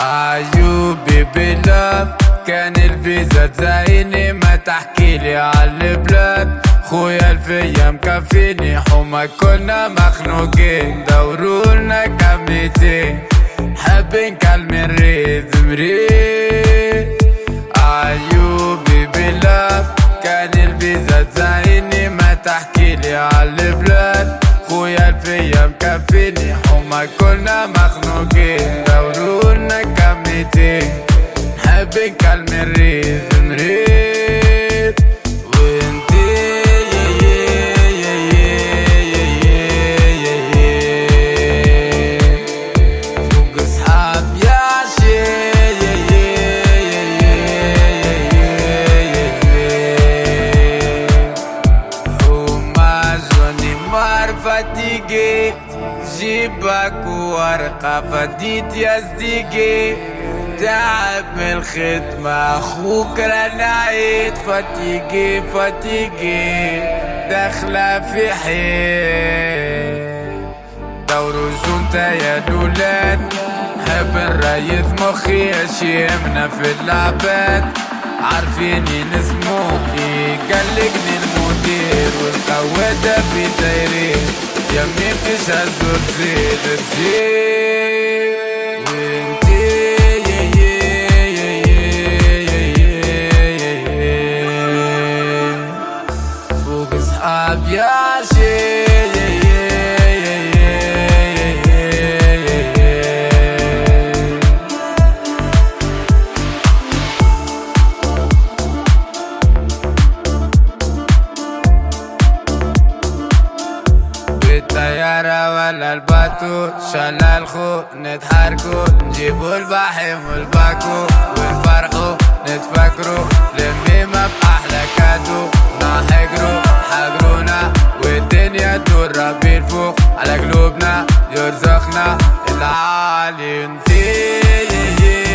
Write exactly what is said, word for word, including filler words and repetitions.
عيوبي بلاف كان الفيزا تزايني، ما تحكيلي عالبلاد خويا الفيا مكفيني، حوما كنا مخنوقين دورولنا كميتين، حابين كلمة نريد مريد. عيوبي بلاف كان الفيزا تزايني، ما تحكيلي عالبلاد خويا الفيا مكفيني، حوما كنا مخنوقين دورولنا كميتين، حابين كلمة نريد مريد. وانتي فوق صحاب يا شي هما جوني معرفتيكي، جيبك وورقة فديت يا صديقي، تعب من الخدمة أخوك رانا عيد، فتيقي فتيقي داخلة في حيل دورو جونتا يا دولاد، حب نريث مخي اشيمنا في اللعبات، عارفيني نسموكي قلقني المدير والقوادة في دايرين، يمي بتشهزو تزيد تزيد. وانتي فوق صحاب يا شي بالطيارة ولا الباتو شلال خو نتحركو، نجيبو البحيم والباكو ونفرحو نتفكرو، لميمة بأحلى كادو نحقرو حقرونا، والدنيا تدور ربي الفوق على قلوبنا يرزقنا العالي. انتي